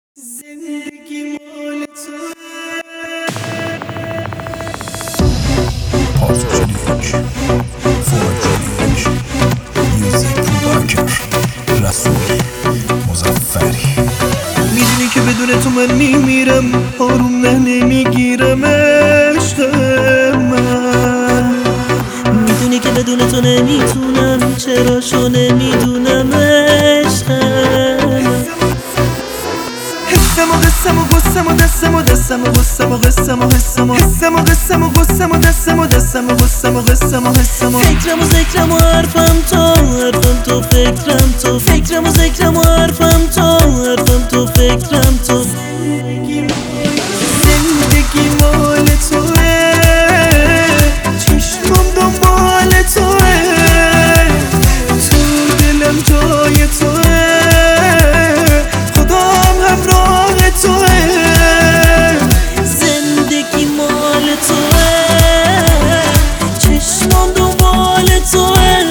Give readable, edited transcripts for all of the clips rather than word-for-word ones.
زندگی مال توه. پارتوچلیک فورچلیک میوزیک پروداکر رسول مظفری. میدونی که بدون تو من میمیرم، آروم نمیگیرم عشق من. میدونی که بدون تو نمیتونم، چراشو نمیدونم عشق من. حسم و قسم و قسم و دستم و دستم و قسم و قسم و حسم و حسم و قسم و قسم و دستم و دستم و قسم و قسم و حسم و فکرم و ذکرم و حرفم تو فکرم تو، فکرم و ذکرم و حرفم تو فکرم تو. زندگی مال توه، چشمم دنبال توه، تو دلم جای توه، خدام همراه توه. زندگی مال توه، چشمم دنبال توه،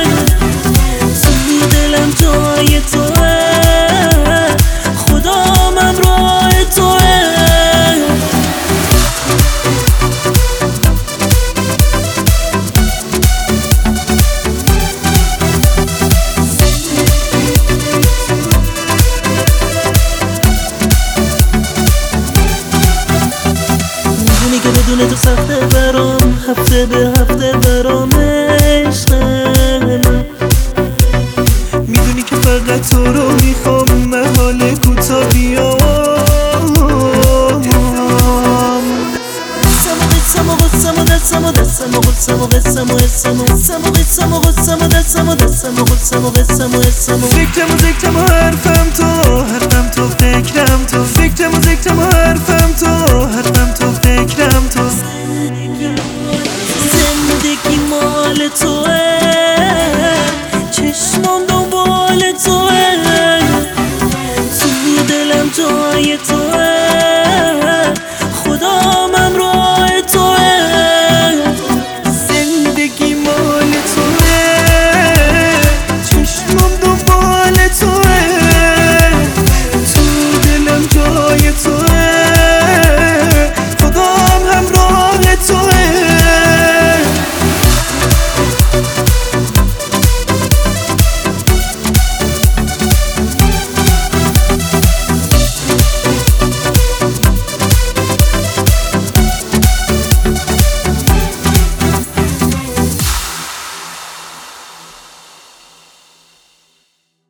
تو دلم جای توه، خدام همراه توه. میدونی که بدون تو سخته برام، هفته به هفته برام عشق من. میدونی که فقط تو رو میخوام، من حال کوتا بیام. قسم و قسم و دستم و دستم و قسم و قسم و حسم و حسم و قسم و قسم و دستم و دستم و قسم و قسم و حسم و فکرم و ذکرم و حرفم تو